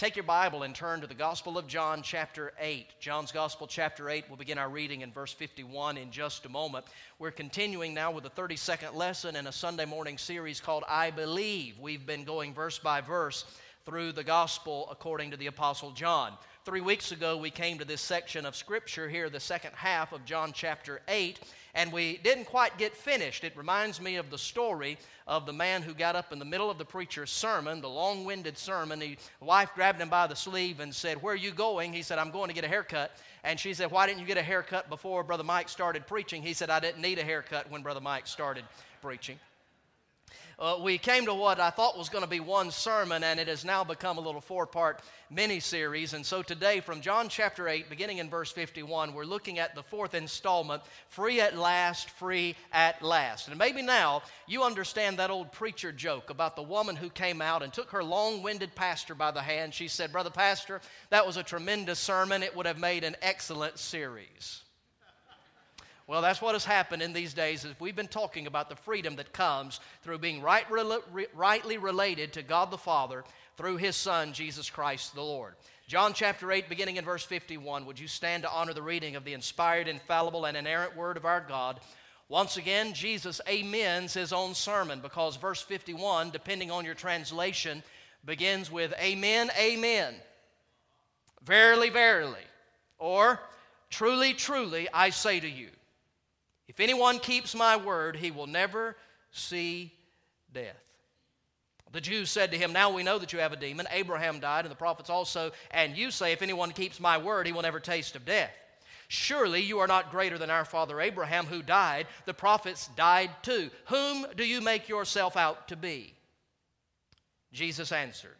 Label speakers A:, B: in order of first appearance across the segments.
A: Take your Bible and turn to the Gospel of John, chapter 8. John's Gospel, chapter 8. We'll begin our reading in verse 51 in just a moment. We're continuing now with a 32nd lesson in a Sunday morning series called I Believe. We've been going verse by verse through the Gospel according to the Apostle John. 3 weeks ago, we came to this section of Scripture here, the second half of John chapter 8, and we didn't quite get finished. It reminds me of the story of the man who got up in the middle of the preacher's sermon, the long-winded sermon. The wife grabbed him by the sleeve and said, "Where are you going?" He said, "I'm going to get a haircut." And she said, "Why didn't you get a haircut before Brother Mike started preaching?" He said, "I didn't need a haircut when Brother Mike started preaching." We came to what I thought was going to be one sermon, and it has now become a little four-part mini-series. And so today, from John chapter 8, beginning in verse 51, we're looking at the fourth installment, Free at Last, Free at Last. And maybe now you understand that old preacher joke about the woman who came out and took her long-winded pastor by the hand. She said, "Brother Pastor, that was a tremendous sermon. It would have made an excellent series." Well, that's what has happened in these days as we've been talking about the freedom that comes through being rightly related to God the Father through His Son, Jesus Christ the Lord. John chapter 8, beginning in verse 51, would you stand to honor the reading of the inspired, infallible, and inerrant Word of our God? Once again, Jesus amens His own sermon because verse 51, depending on your translation, begins with Amen, Amen, Verily, Verily, or Truly, Truly, I say to you. If anyone keeps my word, he will never see death. The Jews said to him, "Now we know that you have a demon. Abraham died, and the prophets also. And you say, if anyone keeps my word, he will never taste of death. Surely you are not greater than our father Abraham, who died. The prophets died too. Whom do you make yourself out to be?" Jesus answered,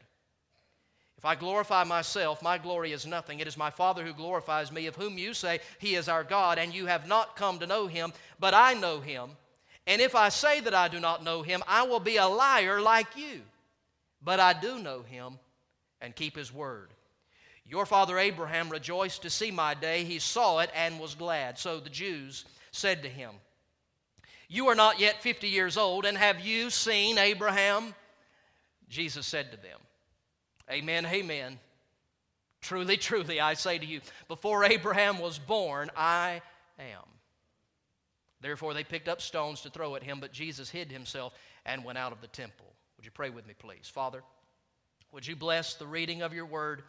A: "If I glorify myself, my glory is nothing. It is my Father who glorifies me, of whom you say He is our God, and you have not come to know Him, but I know Him. And if I say that I do not know Him, I will be a liar like you. But I do know Him and keep His word. Your father Abraham rejoiced to see my day. He saw it and was glad." So the Jews said to him, "You are not yet 50 years old, and have you seen Abraham?" Jesus said to them, "Amen, amen. Truly, truly, I say to you, before Abraham was born, I am." Therefore they picked up stones to throw at him, but Jesus hid himself and went out of the temple. Would you pray with me, please? Father, would you bless the reading of your word,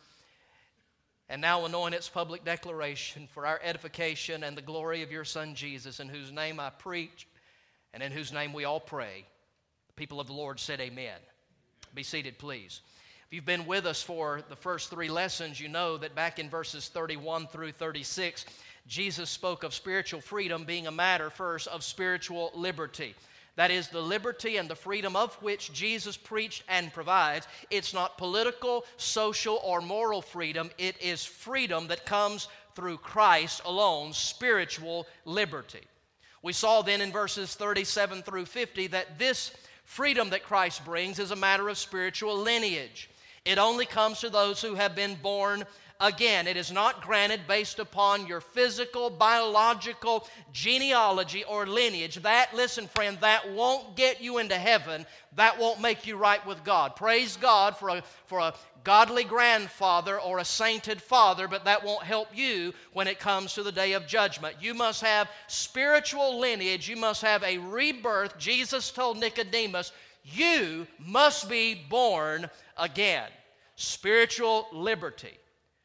A: and now anoint its public declaration for our edification and the glory of your Son Jesus, in whose name I preach and in whose name we all pray. The people of the Lord said amen. Be seated, please. If you've been with us for the first three lessons, you know that back in verses 31 through 36, Jesus spoke of spiritual freedom being a matter first of spiritual liberty. That is, the liberty and the freedom of which Jesus preached and provides. It's not political, social, or moral freedom. It is freedom that comes through Christ alone, spiritual liberty. We saw then in verses 37 through 50 that this freedom that Christ brings is a matter of spiritual lineage. It only comes to those who have been born again. It is not granted based upon your physical, biological genealogy or lineage. That, listen friend, that won't get you into heaven. That won't make you right with God. Praise God for a godly grandfather or a sainted father, but that won't help you when it comes to the day of judgment. You must have spiritual lineage. You must have a rebirth. Jesus told Nicodemus, you must be born again. Spiritual liberty,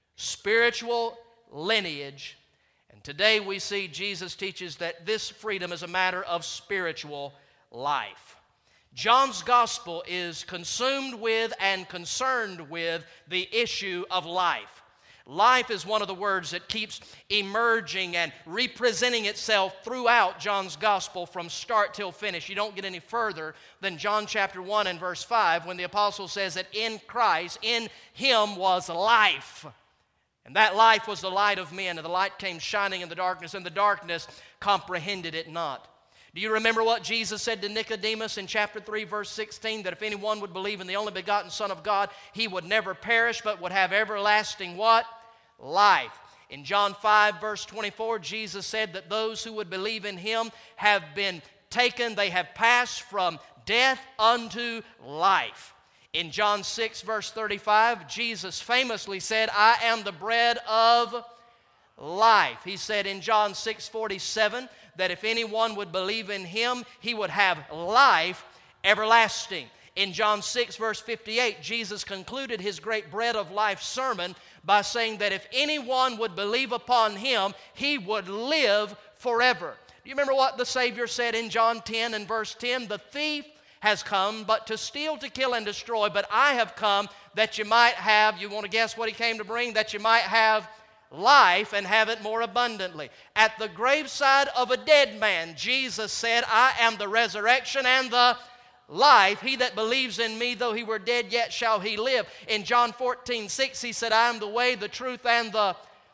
A: spiritual lineage. And today we see Jesus teaches that this freedom is a matter of spiritual life. John's gospel is consumed with and concerned with the issue of life. Life is one of the words that keeps emerging and representing itself throughout John's gospel from start till finish. You don't get any further than John chapter 1 and verse 5 when the apostle says that in Christ, in Him was life. And that life was the light of men, and the light came shining in the darkness, and the darkness comprehended it not. Do you remember what Jesus said to Nicodemus in chapter 3, verse 16? That if anyone would believe in the only begotten Son of God, he would never perish, but would have everlasting what? Life. In John 5, verse 24, Jesus said that those who would believe in Him have been taken, they have passed from death unto life. In John 6, verse 35, Jesus famously said, I am the bread of life. He said in John 6:47 that if anyone would believe in Him, he would have life everlasting. In John 6, verse 58, Jesus concluded His great bread of life sermon by saying that if anyone would believe upon Him, he would live forever. Do you remember what the Savior said in John 10 and verse 10? The thief has come but to steal, to kill, and destroy, but I have come that you might have, you want to guess what He came to bring? That you might have life and have it more abundantly. At the graveside of a dead man, Jesus said, I am the resurrection and the life. He that believes in me, though he were dead, yet shall he live. In John 14:6, He said, I am the way, the truth, and the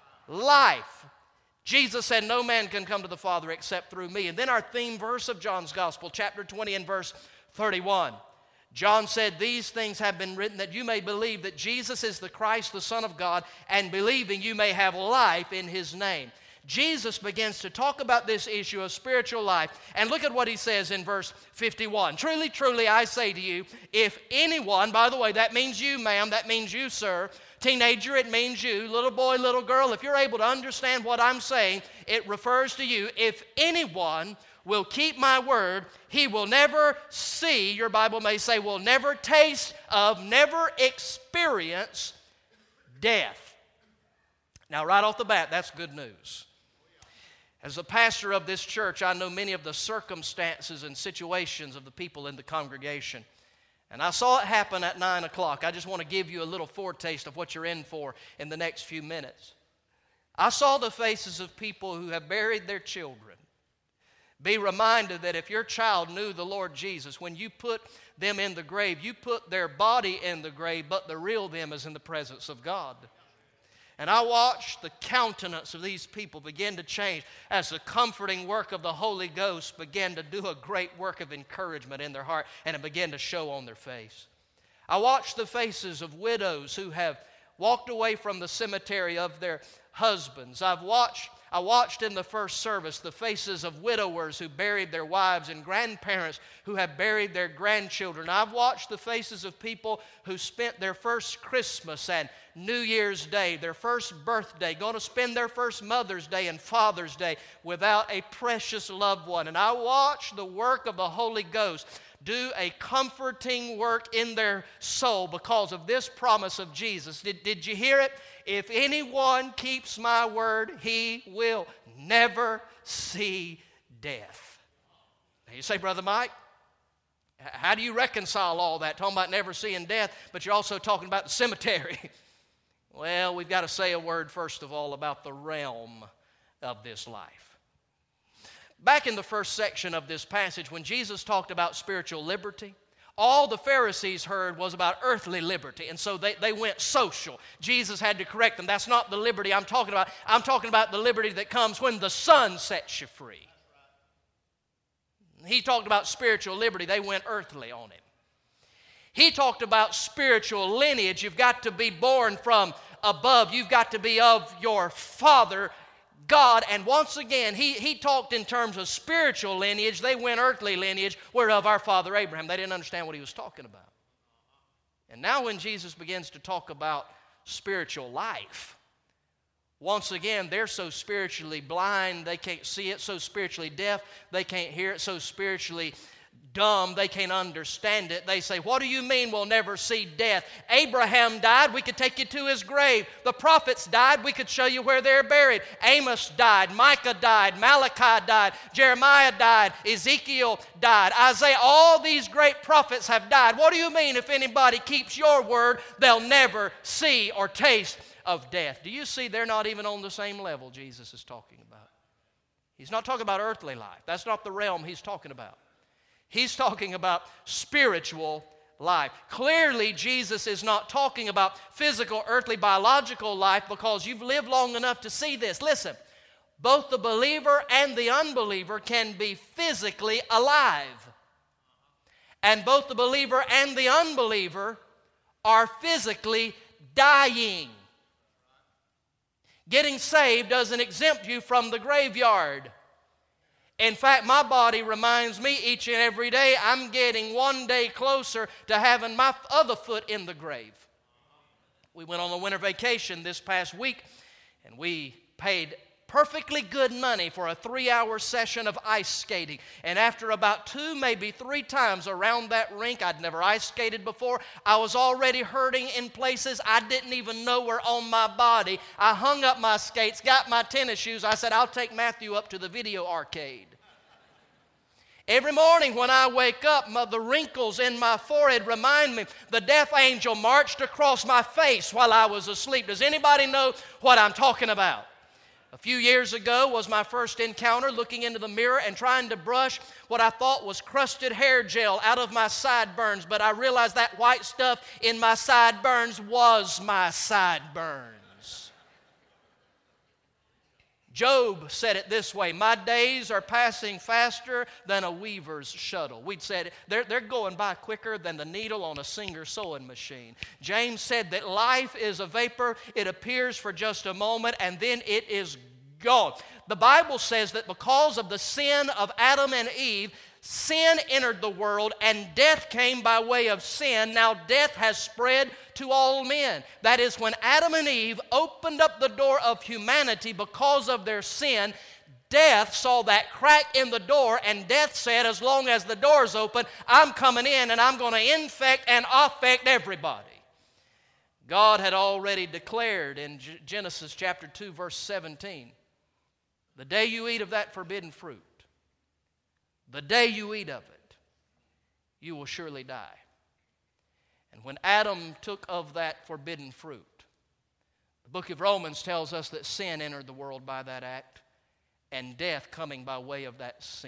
A: life. Jesus said, no man can come to the Father except through me. And then our theme verse of John's Gospel, chapter 20 and verse 31. John said, these things have been written that you may believe that Jesus is the Christ, the Son of God, and believing you may have life in His name. Jesus begins to talk about this issue of spiritual life. And look at what He says in verse 51. Truly, truly, I say to you, if anyone, by the way, that means you, ma'am, that means you, sir. Teenager, it means you. Little boy, little girl, if you're able to understand what I'm saying, it refers to you. If anyone will keep my word, he will never see, your Bible may say, will never taste of, never experience death. Now, right off the bat, that's good news. As a pastor of this church, I know many of the circumstances and situations of the people in the congregation. And I saw it happen at 9 o'clock. I just want to give you a little foretaste of what you're in for in the next few minutes. I saw the faces of people who have buried their children. Be reminded that if your child knew the Lord Jesus, when you put them in the grave, you put their body in the grave, but the real them is in the presence of God. And I watched the countenance of these people begin to change as the comforting work of the Holy Ghost began to do a great work of encouragement in their heart, and it began to show on their face. I watched the faces of widows who have walked away from the cemetery of their husbands. I watched in the first service the faces of widowers who buried their wives and grandparents who have buried their grandchildren. I've watched the faces of people who spent their first Christmas and New Year's Day, their first birthday, going to spend their first Mother's Day and Father's Day without a precious loved one. And I watched the work of the Holy Ghost do a comforting work in their soul because of this promise of Jesus. Did you hear it? If anyone keeps my word, he will never see death. Now you say, Brother Mike, how do you reconcile all that? Talking about never seeing death, but you're also talking about the cemetery. Well, we've got to say a word, first of all, about the realm of this life. Back in the first section of this passage, when Jesus talked about spiritual liberty, all the Pharisees heard was about earthly liberty, and so they went social. Jesus had to correct them. That's not the liberty I'm talking about. I'm talking about the liberty that comes when the Son sets you free. He talked about spiritual liberty. They went earthly on him. He talked about spiritual lineage. You've got to be born from above. You've got to be of your Father God. And once again, he talked in terms of spiritual lineage. They went earthly lineage, whereof our father Abraham. They didn't understand what he was talking about. And now when Jesus begins to talk about spiritual life, once again, they're so spiritually blind, they can't see it, so spiritually deaf, they can't hear it, so spiritually dumb, they can't understand it. They say, what do you mean we'll never see death? Abraham died, we could take you to his grave. The prophets died, we could show you where they're buried. Amos died, Micah died, Malachi died, Jeremiah died, Ezekiel died, Isaiah, all these great prophets have died. What do you mean if anybody keeps your word, they'll never see or taste of death? Do you see they're not even on the same level Jesus is talking about? He's not talking about earthly life. That's not the realm he's talking about. He's talking about spiritual life. Clearly, Jesus is not talking about physical, earthly, biological life because you've lived long enough to see this. Listen, both the believer and the unbeliever can be physically alive. And both the believer and the unbeliever are physically dying. Getting saved doesn't exempt you from the graveyard. In fact, my body reminds me each and every day I'm getting one day closer to having my other foot in the grave. We went on a winter vacation this past week, and we paid perfectly good money for a 3-hour session of ice skating. And after about 2, maybe 3 times around that rink, I'd never ice skated before, I was already hurting in places I didn't even know were on my body. I hung up my skates, got my tennis shoes. I said, I'll take Matthew up to the video arcade. Every morning when I wake up, the wrinkles in my forehead remind me the death angel marched across my face while I was asleep. Does anybody know what I'm talking about? A few years ago was my first encounter looking into the mirror and trying to brush what I thought was crusted hair gel out of my sideburns, but I realized that white stuff in my sideburns was my sideburns. Job said it this way, my days are passing faster than a weaver's shuttle. We'd said they're going by quicker than the needle on a Singer sewing machine. James said that life is a vapor. It appears for just a moment and then it is gone. The Bible says that because of the sin of Adam and Eve, sin entered the world and death came by way of sin. Now death has spread to all men. That is, when Adam and Eve opened up the door of humanity because of their sin, death saw that crack in the door, and death said, as long as the door's open, I'm coming in and I'm going to infect and affect everybody. God had already declared in Genesis chapter 2, verse 17, the day you eat of that forbidden fruit, the day you eat of it, you will surely die. And when Adam took of that forbidden fruit, the book of Romans tells us that sin entered the world by that act, and death coming by way of that sin.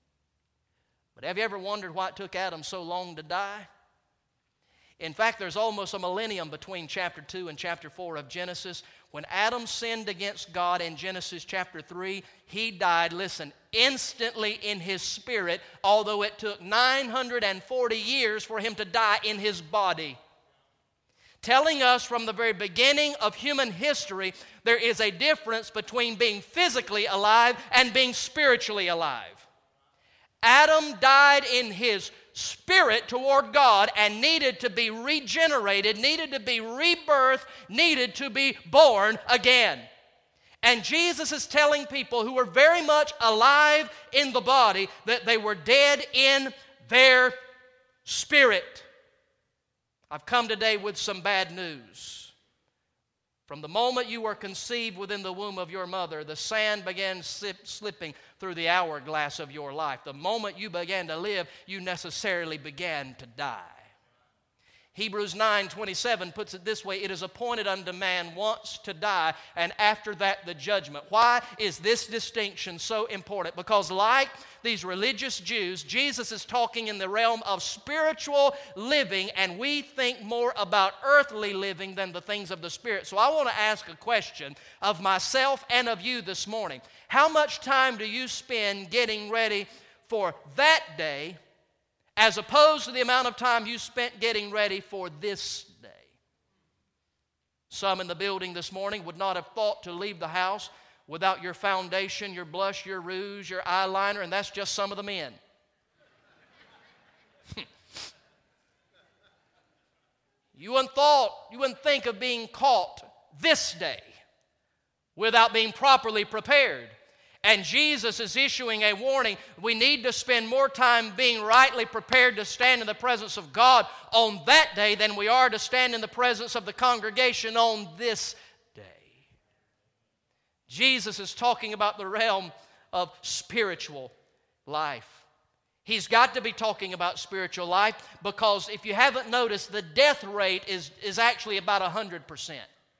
A: But have you ever wondered why it took Adam so long to die? In fact, there's almost a millennium between chapter 2 and chapter 4 of Genesis. When Adam sinned against God in Genesis chapter 3, he died, listen, instantly in his spirit, although it took 940 years for him to die in his body. Telling us from the very beginning of human history, there is a difference between being physically alive and being spiritually alive. Adam died in his spirit toward God and needed to be regenerated, needed to be rebirthed, needed to be born again. And Jesus is telling people who are very much alive in the body that they were dead in their spirit. I've come today with some bad news. From the moment you were conceived within the womb of your mother, the sand began slipping through the hourglass of your life. The moment you began to live, you necessarily began to die. Hebrews 9:27 puts it this way, it is appointed unto man once to die, and after that the judgment. Why is this distinction so important? Because like these religious Jews, Jesus is talking in the realm of spiritual living, and we think more about earthly living than the things of the Spirit. So I want to ask a question of myself and of you this morning. How much time do you spend getting ready for that day as opposed to the amount of time you spent getting ready for this day? Some in the building this morning would not have thought to leave the house without your foundation, your blush, your rouge, your eyeliner, and that's just some of the men. You wouldn't think of being caught this day without being properly prepared. And Jesus is issuing a warning. We need to spend more time being rightly prepared to stand in the presence of God on that day than we are to stand in the presence of the congregation on this day. Jesus is talking about the realm of spiritual life. He's got to be talking about spiritual life because if you haven't noticed, the death rate is actually about 100%.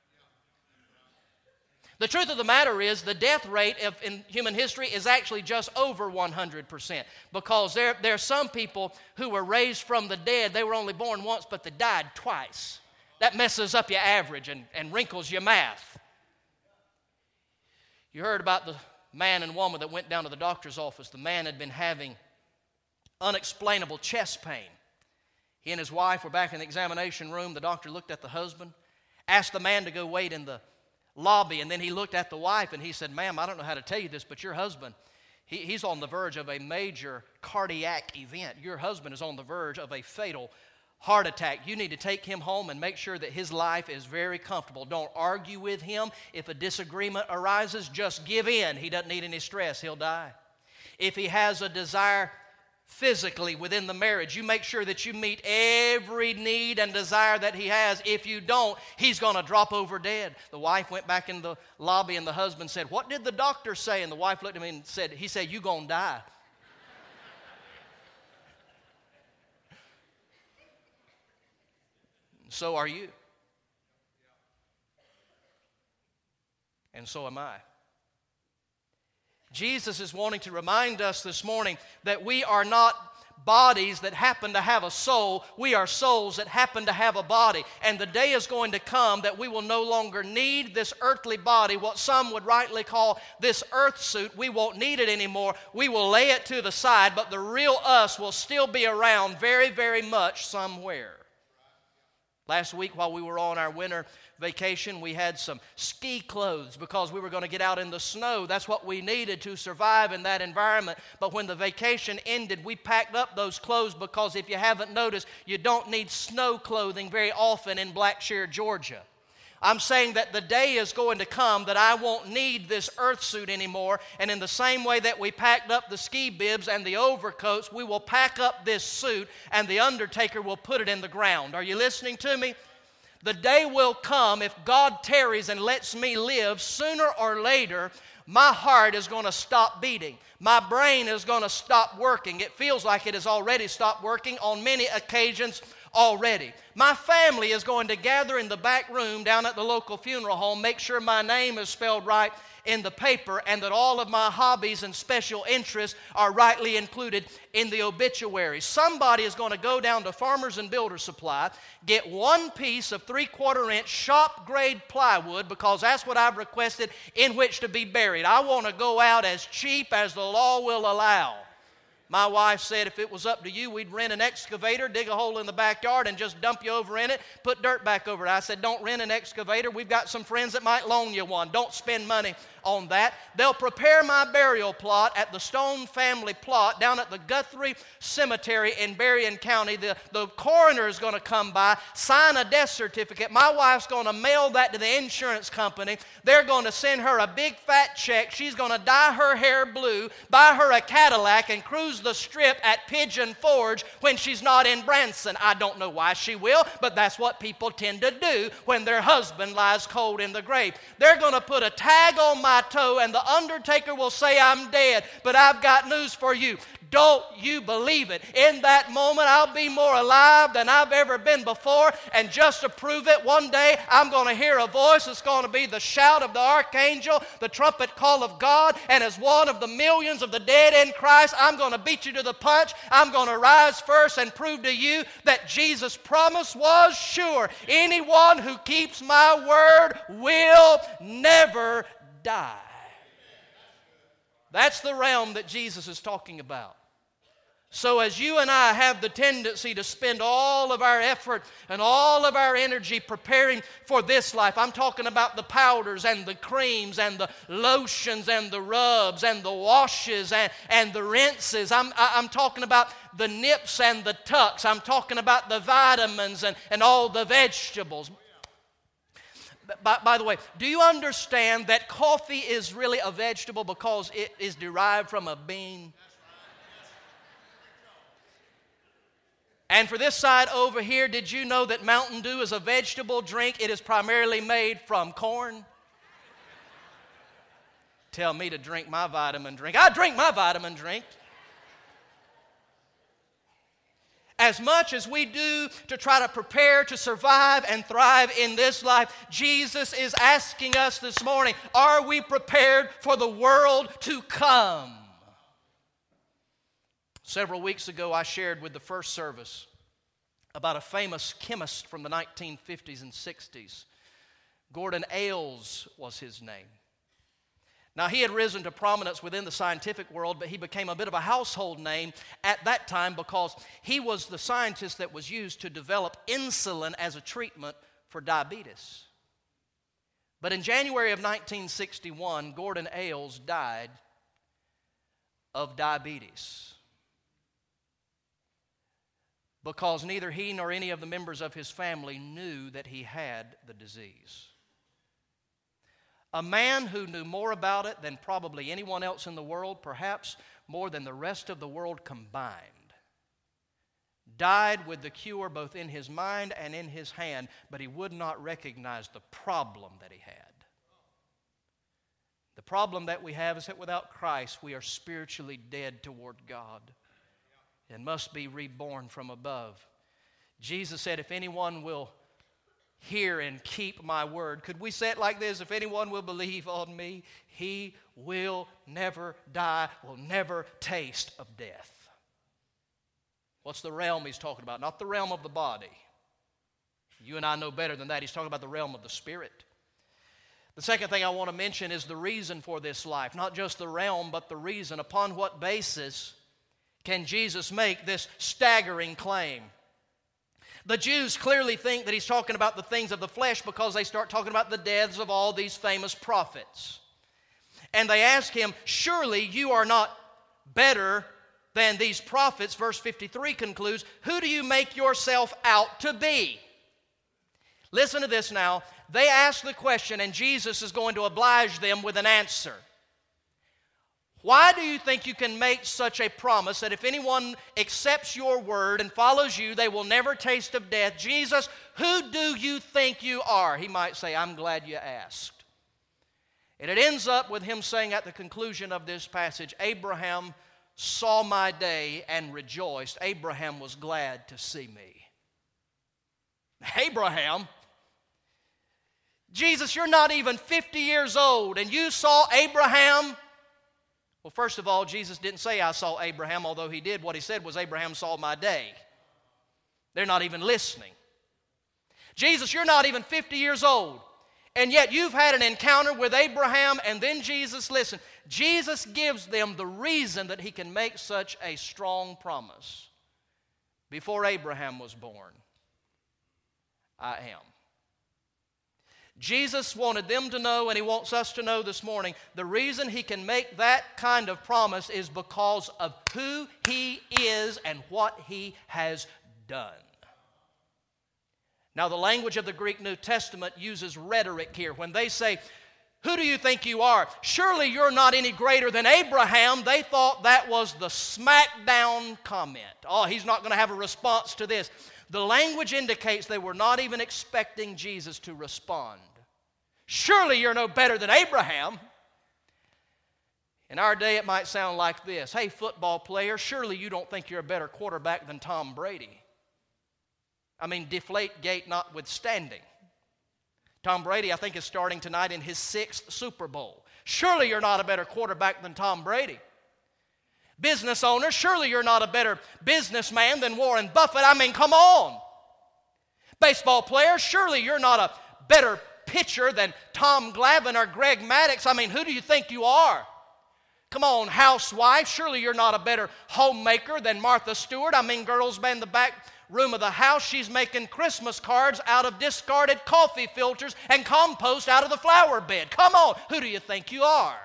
A: The truth of the matter is the death rate in human history is actually just over 100% because there are some people who were raised from the dead. They were only born once, but they died twice. That messes up your average and wrinkles your math. You heard about the man and woman that went down to the doctor's office. The man had been having unexplainable chest pain. He and his wife were back in the examination room. The doctor looked at the husband, asked the man to go wait in the lobby, and then he looked at the wife and he said, "Ma'am, I don't know how to tell you this, but your husband, He's on the verge of a major cardiac event. Your husband is on the verge of a fatal heart attack. You need to take him home and make sure that his life is very comfortable. Don't argue with him. If a disagreement arises, just give in. He doesn't need any stress. He'll die. If he has a desire physically within the marriage, you make sure that you meet every need and desire that he has. If you don't, he's going to drop over dead. The wife went back in the lobby and the husband said, "What did the doctor say?" And the wife looked at me and said, "He said, you're going to die." So are you. And so am I. Jesus is wanting to remind us this morning that we are not bodies that happen to have a soul. We are souls that happen to have a body. And the day is going to come that we will no longer need this earthly body, what some would rightly call this earth suit. We won't need it anymore. We will lay it to the side, but the real us will still be around very, very much somewhere. Last week while we were on our winter vacation, we had some ski clothes because we were going to get out in the snow. That's what we needed to survive in that environment. But when the vacation ended, we packed up those clothes because if you haven't noticed, you don't need snow clothing very often in Blackshear, Georgia. I'm saying that the day is going to come that I won't need this earth suit anymore. And in the same way that we packed up the ski bibs and the overcoats, we will pack up this suit and the undertaker will put it in the ground. Are you listening to me? The day will come, if God tarries and lets me live, sooner or later, my heart is going to stop beating. My brain is going to stop working. It feels like it has already stopped working on many occasions already. My family is going to gather in the back room down at the local funeral home, make sure my name is spelled right in the paper and that all of my hobbies and special interests are rightly included in the obituary. Somebody is going to go down to Farmers and Builder Supply, get one piece of 3/4 inch shop grade plywood because that's what I've requested in which to be buried. I want to go out as cheap as the law will allow. My wife said if it was up to you, we'd rent an excavator, dig a hole in the backyard, and just dump you over in it, put dirt back over it. I said, don't rent an excavator. We've got some friends that might loan you one. Don't spend money on that. They'll prepare my burial plot at the Stone family plot down at the Guthrie Cemetery in Berrien County. The coroner is going to come by, sign a death certificate. My wife's going to mail that to the insurance company. They're going to send her a big fat check. She's going to dye her hair blue, buy her a Cadillac, and cruise the strip at Pigeon Forge when she's not in Branson. I don't know why she will, but that's what people tend to do when their husband lies cold in the grave. They're going to put a tag on my toe and the undertaker will say I'm dead. But I've got news for you. Don't you believe it? In that moment, I'll be more alive than I've ever been before. And just to prove it, one day I'm going to hear a voice. It's going to be the shout of the archangel, the trumpet call of God. And as one of the millions of the dead in Christ, I'm going to beat you to the punch. I'm going to rise first and prove to you that Jesus' promise was sure. Anyone who keeps my word will never die. That's the realm that Jesus is talking about. So as you and I have the tendency to spend all of our effort and all of our energy preparing for this life, I'm talking about the powders and the creams and the lotions and the rubs and the washes and the rinses. I'm talking about the nips and the tucks. I'm talking about the vitamins and all the vegetables. By the way, do you understand that coffee is really a vegetable because it is derived from a bean? And for this side over here, did you know that Mountain Dew is a vegetable drink? It is primarily made from corn. Tell me to drink my vitamin drink. I drink my vitamin drink. As much as we do to try to prepare to survive and thrive in this life, Jesus is asking us this morning, are we prepared for the world to come? Several weeks ago, I shared with the first service about a famous chemist from the 1950s and 60s. Gordon Ailes was his name. Now, he had risen to prominence within the scientific world, but he became a bit of a household name at that time because he was the scientist that was used to develop insulin as a treatment for diabetes. But in January of 1961, Gordon Ailes died of diabetes because neither he nor any of the members of his family knew that he had the disease. A man who knew more about it than probably anyone else in the world, perhaps more than the rest of the world combined, died with the cure both in his mind and in his hand, but he would not recognize the problem that he had. The problem that we have is that without Christ, we are spiritually dead toward God and must be reborn from above. Jesus said, if anyone will hear and keep my word. Could we say it like this? If anyone will believe on me, he will never die, will never taste of death. What's the realm he's talking about? Not the realm of the body. You and I know better than that. He's talking about the realm of the spirit. The second thing I want to mention is the reason for this life. Not just the realm, but the reason. Upon what basis can Jesus make this staggering claim? The Jews clearly think that he's talking about the things of the flesh because they start talking about the deaths of all these famous prophets. And they ask him, surely you are not better than these prophets. Verse 53 concludes, who do you make yourself out to be? Listen to this now. They ask the question, and Jesus is going to oblige them with an answer. Why do you think you can make such a promise that if anyone accepts your word and follows you, they will never taste of death? Jesus, who do you think you are? He might say, I'm glad you asked. And it ends up with him saying at the conclusion of this passage, Abraham saw my day and rejoiced. Abraham was glad to see me. Abraham? Jesus, you're not even 50 years old, and you saw Abraham? Well, first of all, Jesus didn't say, I saw Abraham, although he did. What he said was, Abraham saw my day. They're not even listening. Jesus, you're not even 50 years old, and yet you've had an encounter with Abraham, and then Jesus, listen, Jesus gives them the reason that he can make such a strong promise. Before Abraham was born, I am. Jesus wanted them to know, and he wants us to know this morning, the reason he can make that kind of promise is because of who he is and what he has done. Now, the language of the Greek New Testament uses rhetoric here. When they say, who do you think you are? Surely you're not any greater than Abraham. They thought that was the smackdown comment. Oh, he's not going to have a response to this. The language indicates they were not even expecting Jesus to respond. Surely you're no better than Abraham. In our day, it might sound like this. Hey, football player, surely you don't think you're a better quarterback than Tom Brady. I mean, deflate gate notwithstanding. Tom Brady, I think, is starting tonight in his 6th Super Bowl. Surely you're not a better quarterback than Tom Brady. Business owner, surely you're not a better businessman than Warren Buffett. I mean, come on. Baseball player, surely you're not a better pitcher than Tom Glavine or Greg Maddux. I mean, who do you think you are? Come on, housewife, surely you're not a better homemaker than Martha Stewart. I mean, girls man the back room of the house, she's making Christmas cards out of discarded coffee filters and compost out of the flower bed. Come on, who do you think you are?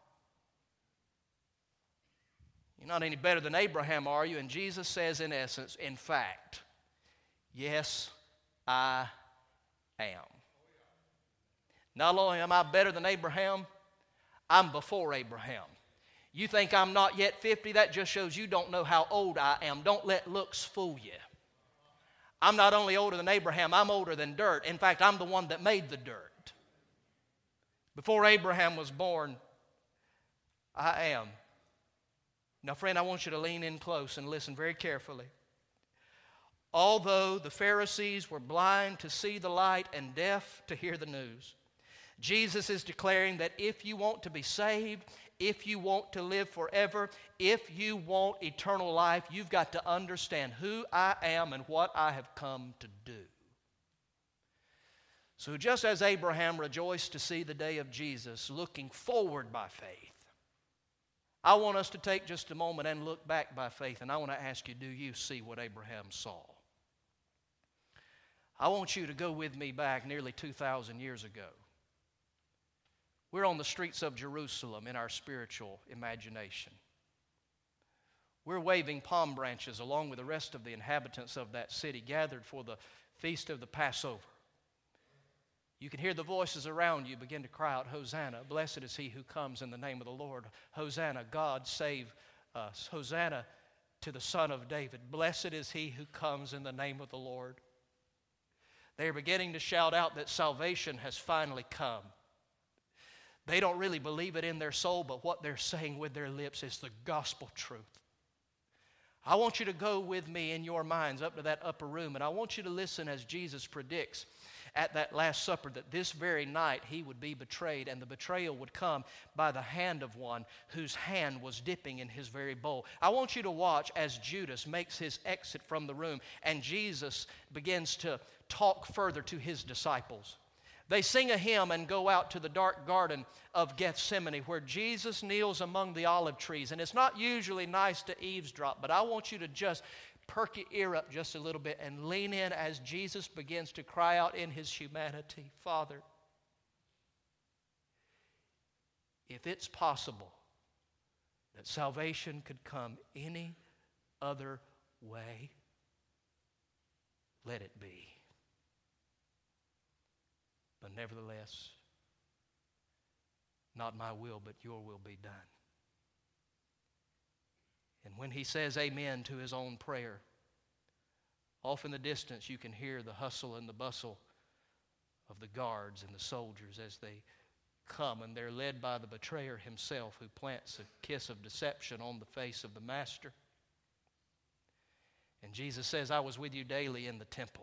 A: You're not any better than Abraham, are you? And Jesus says, in essence, in fact, yes, I am. Not only am I better than Abraham, I'm before Abraham. You think I'm not yet 50? That just shows you don't know how old I am. Don't let looks fool you. I'm not only older than Abraham, I'm older than dirt. In fact, I'm the one that made the dirt. Before Abraham was born, I am. Now, friend, I want you to lean in close and listen very carefully. Although the Pharisees were blind to see the light and deaf to hear the news, Jesus is declaring that if you want to be saved, if you want to live forever, if you want eternal life, you've got to understand who I am and what I have come to do. So just as Abraham rejoiced to see the day of Jesus, looking forward by faith, I want us to take just a moment and look back by faith, and I want to ask you, do you see what Abraham saw? I want you to go with me back nearly 2,000 years ago. We're on the streets of Jerusalem in our spiritual imagination. We're waving palm branches along with the rest of the inhabitants of that city gathered for the feast of the Passover. You can hear the voices around you begin to cry out, Hosanna, blessed is he who comes in the name of the Lord. Hosanna, God save us. Hosanna to the Son of David. Blessed is he who comes in the name of the Lord. They are beginning to shout out that salvation has finally come. They don't really believe it in their soul, but what they're saying with their lips is the gospel truth. I want you to go with me in your minds up to that upper room, and I want you to listen as Jesus predicts at that Last Supper that this very night he would be betrayed, and the betrayal would come by the hand of one whose hand was dipping in his very bowl. I want you to watch as Judas makes his exit from the room, and Jesus begins to talk further to his disciples. They sing a hymn and go out to the dark garden of Gethsemane where Jesus kneels among the olive trees. And it's not usually nice to eavesdrop, but I want you to just perk your ear up just a little bit and lean in as Jesus begins to cry out in his humanity, Father, if it's possible that salvation could come any other way, let it be. But nevertheless, not my will, but your will be done. And when he says amen to his own prayer, off in the distance you can hear the hustle and the bustle of the guards and the soldiers as they come, and they're led by the betrayer himself, who plants a kiss of deception on the face of the master. And Jesus says, I was with you daily in the temple.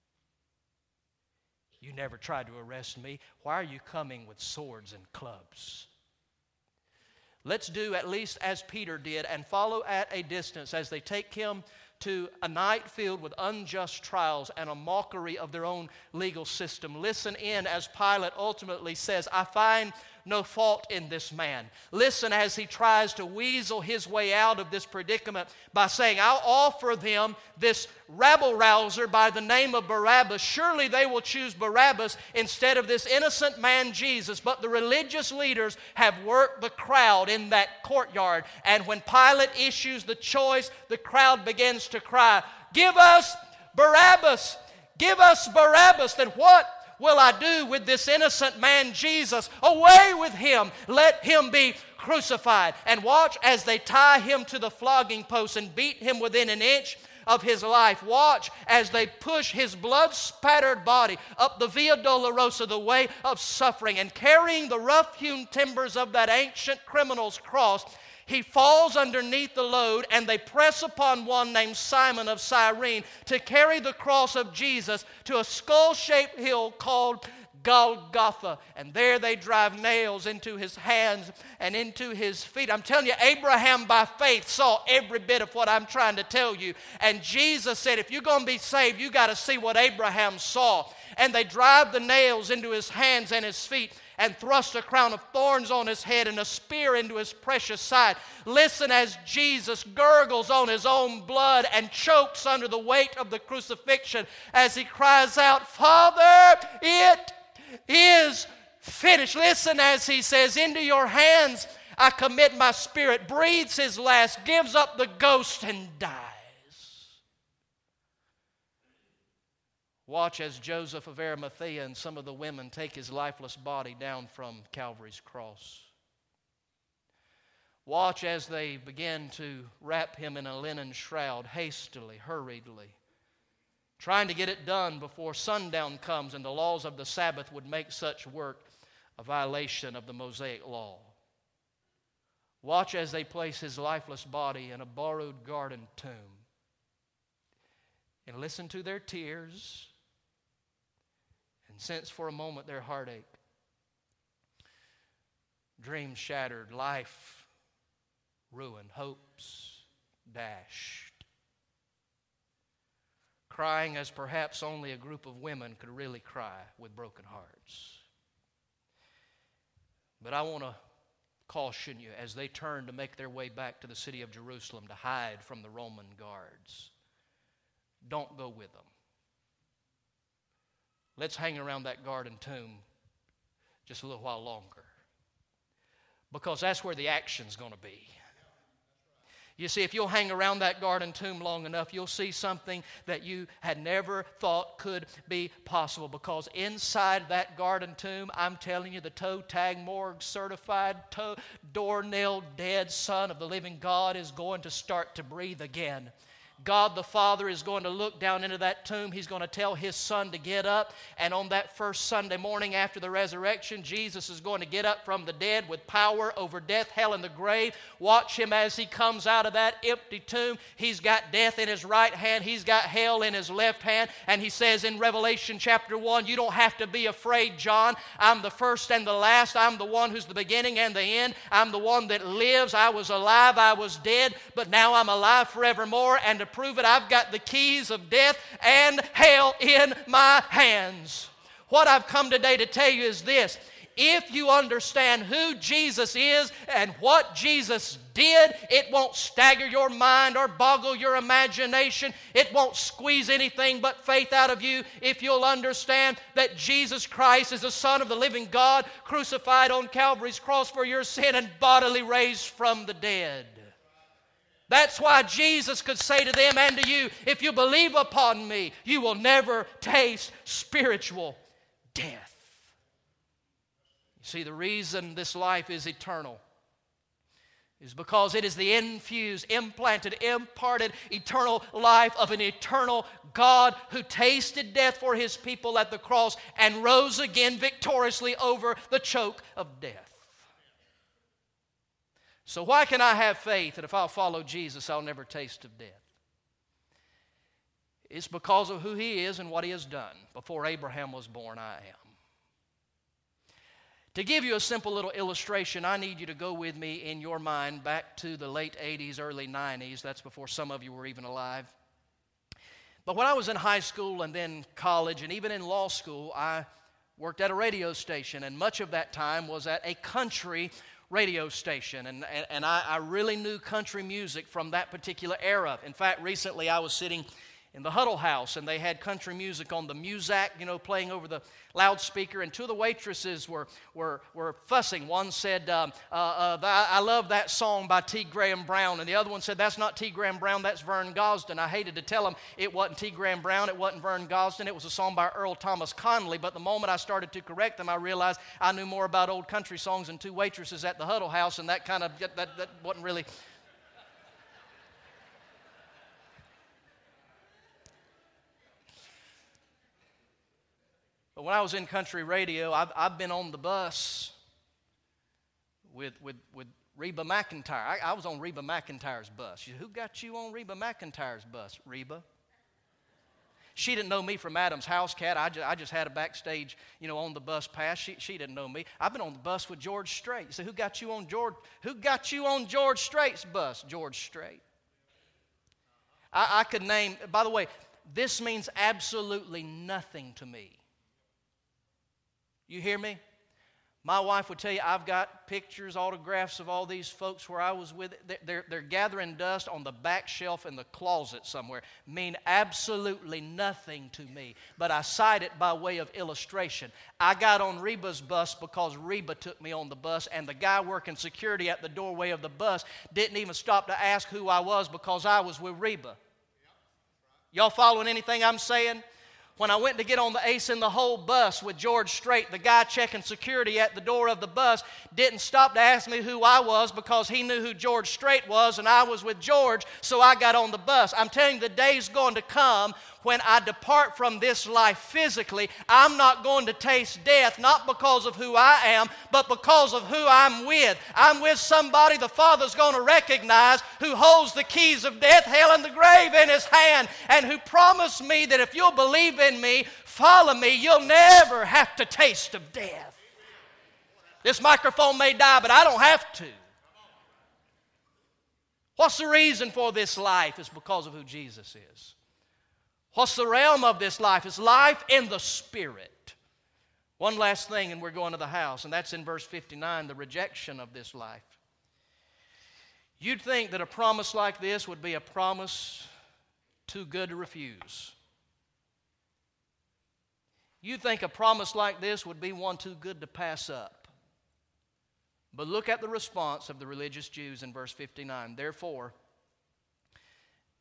A: You never tried to arrest me. Why are you coming with swords and clubs? Let's do at least as Peter did and follow at a distance as they take him to a night filled with unjust trials and a mockery of their own legal system. Listen in as Pilate ultimately says, I find no fault in this man. Listen as he tries to weasel his way out of this predicament by saying, I'll offer them this rabble-rouser by the name of Barabbas. Surely they will choose Barabbas instead of this innocent man Jesus. But the religious leaders have worked the crowd in that courtyard. And when Pilate issues the choice, the crowd begins to cry, give us Barabbas! Give us Barabbas! Then what will I do with this innocent man Jesus? Away with him. Let him be crucified. And watch as they tie him to the flogging post and beat him within an inch of his life. Watch as they push his blood-spattered body up the Via Dolorosa, the way of suffering, and carrying the rough-hewn timbers of that ancient criminal's cross, he falls underneath the load, and they press upon one named Simon of Cyrene to carry the cross of Jesus to a skull-shaped hill called Golgotha. And there they drive nails into his hands and into his feet. I'm telling you, Abraham by faith saw every bit of what I'm trying to tell you. And Jesus said, if you're going to be saved, you got to see what Abraham saw. And they drive the nails into his hands and his feet and thrust a crown of thorns on his head and a spear into his precious side. Listen as Jesus gurgles on his own blood and chokes under the weight of the crucifixion as he cries out, Father, it is finished. Listen as he says, into your hands I commit my spirit, breathes his last, gives up the ghost and dies. Watch as Joseph of Arimathea and some of the women take his lifeless body down from Calvary's cross. Watch as they begin to wrap him in a linen shroud, hastily, hurriedly, trying to get it done before sundown comes and the laws of the Sabbath would make such work a violation of the Mosaic law. Watch as they place his lifeless body in a borrowed garden tomb. And listen to their tears and sense for a moment their heartache. Dreams shattered, life ruined, hopes dashed. Crying as perhaps only a group of women could really cry with broken hearts. But I want to caution you as they turn to make their way back to the city of Jerusalem to hide from the Roman guards. Don't go with them. Let's hang around that garden tomb just a little while longer. Because that's where the action's going to be. You see, if you'll hang around that garden tomb long enough, you'll see something that you had never thought could be possible. Because inside that garden tomb, I'm telling you, the toe tag morgue certified, door-nailed dead Son of the living God is going to start to breathe again. God the Father is going to look down into that tomb. He's going to tell His Son to get up. And on that first Sunday morning after the resurrection, Jesus is going to get up from the dead with power over death, hell, and the grave. Watch Him as He comes out of that empty tomb. He's got death in His right hand. He's got hell in His left hand. And He says in Revelation chapter 1, you don't have to be afraid, John. I'm the first and the last. I'm the one who's the beginning and the end. I'm the one that lives. I was alive. I was dead. But now I'm alive forevermore. And to prove it, I've got the keys of death and hell in my hands. What I've come today to tell you is this: if you understand who Jesus is and what Jesus did, it won't stagger your mind or boggle your imagination. It won't squeeze anything but faith out of you if you'll understand that Jesus Christ is the Son of the living God, crucified on Calvary's cross for your sin and bodily raised from the dead. That's why Jesus could say to them and to you, if you believe upon me, you will never taste spiritual death. You see, the reason this life is eternal is because it is the infused, implanted, imparted eternal life of an eternal God who tasted death for His people at the cross and rose again victoriously over the choke of death. So why can I have faith that if I'll follow Jesus, I'll never taste of death? It's because of who He is and what He has done. Before Abraham was born, I am. To give you a simple little illustration, I need you to go with me in your mind back to the late 80s, early 90s. That's before some of you were even alive. But when I was in high school and then college and even in law school, I worked at a radio station, and much of that time was at a country radio station, and I really knew country music from that particular era. In fact, recently I was sitting in the Huddle House, and they had country music on the Muzak, playing over the loudspeaker, and two of the waitresses were fussing. One said, I love that song by T. Graham Brown, and the other one said, that's not T. Graham Brown, that's Vern Gosdin. I hated to tell them it wasn't T. Graham Brown, it wasn't Vern Gosdin, it was a song by Earl Thomas Conley, but the moment I started to correct them, I realized I knew more about old country songs than two waitresses at the Huddle House, and that wasn't really... But when I was in country radio, I've been on the bus with Reba McEntire. I was on Reba McEntire's bus. Who got you on Reba McEntire's bus, Reba? She didn't know me from Adam's House Cat. I just had a backstage, on the bus pass. She didn't know me. I've been on the bus with George Strait. You say, who got you on George Strait's bus? George Strait. I could name, by the way, this means absolutely nothing to me. You hear me? My wife would tell you, I've got pictures, autographs of all these folks where I was with. They're gathering dust on the back shelf in the closet somewhere. Mean absolutely nothing to me. But I cite it by way of illustration. I got on Reba's bus because Reba took me on the bus, and the guy working security at the doorway of the bus didn't even stop to ask who I was because I was with Reba. Y'all following anything I'm saying? When I went to get on the Ace in the Hole bus with George Strait, the guy checking security at the door of the bus didn't stop to ask me who I was because he knew who George Strait was, and I was with George, so I got on the bus. I'm telling you, the day's going to come when I depart from this life physically. I'm not going to taste death, not because of who I am, but because of who I'm with. I'm with somebody the Father's going to recognize who holds the keys of death, hell, and the grave in His hand, and who promised me that if you'll believe in me, follow me, you'll never have to taste of death. This microphone may die, but I don't have to. What's the reason for this life? It's because of who Jesus is. What's the realm of this life? It's life in the Spirit. One last thing, and we're going to the house, and that's in verse 59, the rejection of this life. You'd think that a promise like this would be a promise too good to refuse. You'd think a promise like this would be one too good to pass up. But look at the response of the religious Jews in verse 59. Therefore,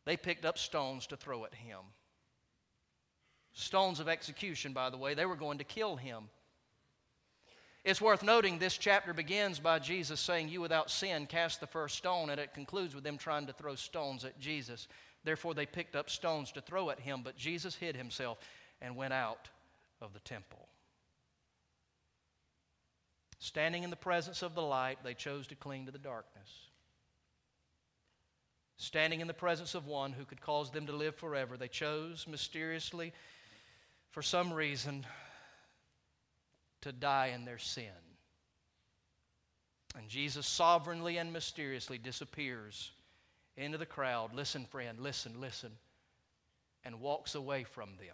A: they picked up stones to throw at him. Stones of execution, by the way. They were going to kill him. It's worth noting this chapter begins by Jesus saying, "You without sin cast the first stone," and it concludes with them trying to throw stones at Jesus. Therefore they picked up stones to throw at him, but Jesus hid himself and went out of the temple. Standing in the presence of the light, they chose to cling to the darkness. Standing in the presence of one who could cause them to live forever, they chose mysteriously, for some reason, to die in their sin. And Jesus sovereignly and mysteriously disappears into the crowd. Listen, friend, listen, and walks away from them.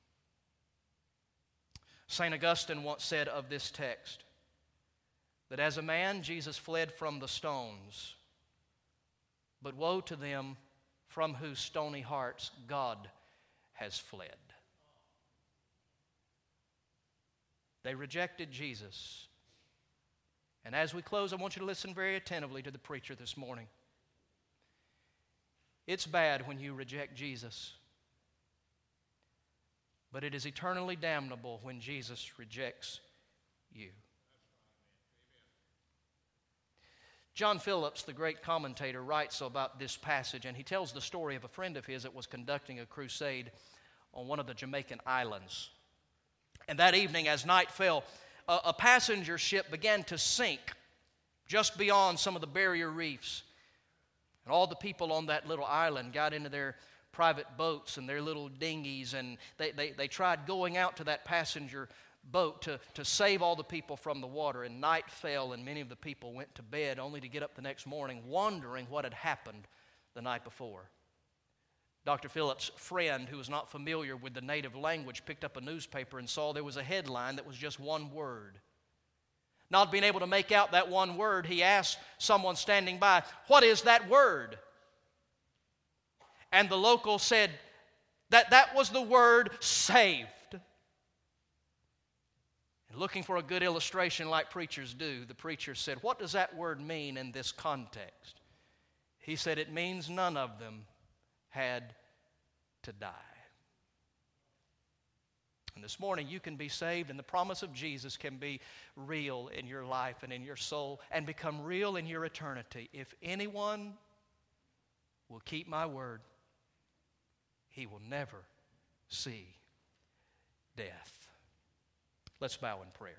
A: St. Augustine once said of this text that as a man, Jesus fled from the stones, but woe to them from whose stony hearts God has fled. They rejected Jesus. And as we close, I want you to listen very attentively to the preacher this morning. It's bad when you reject Jesus, but it is eternally damnable when Jesus rejects you. John Phillips, the great commentator, writes about this passage, and he tells the story of a friend of his that was conducting a crusade on one of the Jamaican islands. And that evening, as night fell, a passenger ship began to sink just beyond some of the barrier reefs. And all the people on that little island got into their private boats and their little dinghies, and they tried going out to that passenger boat to save all the people from the water. And night fell, and many of the people went to bed only to get up the next morning wondering what had happened the night before. Dr. Phillips' friend, who was not familiar with the native language, picked up a newspaper and saw there was a headline that was just one word. Not being able to make out that one word, he asked someone standing by, "What is that word?" And the local said that was the word "saved." And looking for a good illustration like preachers do, the preacher said, "What does that word mean in this context?" He said, "It means none of them had to die." And this morning you can be saved, and the promise of Jesus can be real in your life and in your soul and become real in your eternity. If anyone will keep my word, he will never see death. Let's bow in prayer.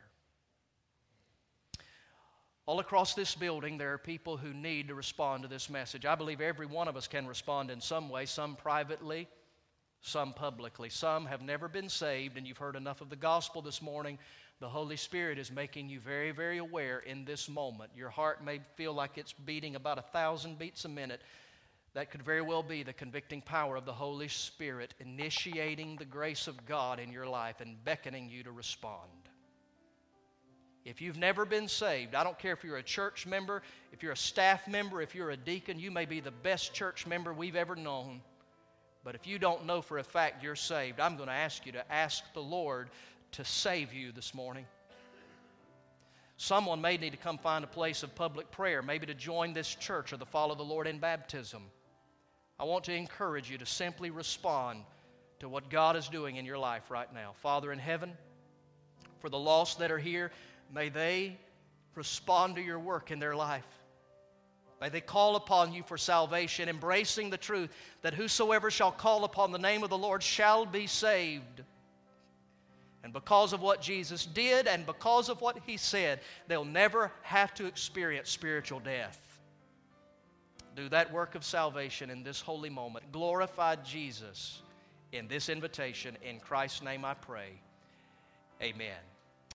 A: All across this building, there are people who need to respond to this message. I believe every one of us can respond in some way, some privately, some publicly. Some have never been saved, and you've heard enough of the gospel this morning. The Holy Spirit is making you very, very aware in this moment. Your heart may feel like it's beating about 1,000 beats a minute. That could very well be the convicting power of the Holy Spirit initiating the grace of God in your life and beckoning you to respond. If you've never been saved, I don't care if you're a church member, if you're a staff member, if you're a deacon, you may be the best church member we've ever known. But if you don't know for a fact you're saved, I'm going to ask you to ask the Lord to save you this morning. Someone may need to come find a place of public prayer, maybe to join this church or to follow the Lord in baptism. I want to encourage you to simply respond to what God is doing in your life right now. Father in heaven, for the lost that are here, may they respond to your work in their life. May they call upon you for salvation, embracing the truth that whosoever shall call upon the name of the Lord shall be saved. And because of what Jesus did and because of what He said, they'll never have to experience spiritual death. Do that work of salvation in this holy moment. Glorify Jesus in this invitation. In Christ's name I pray. Amen.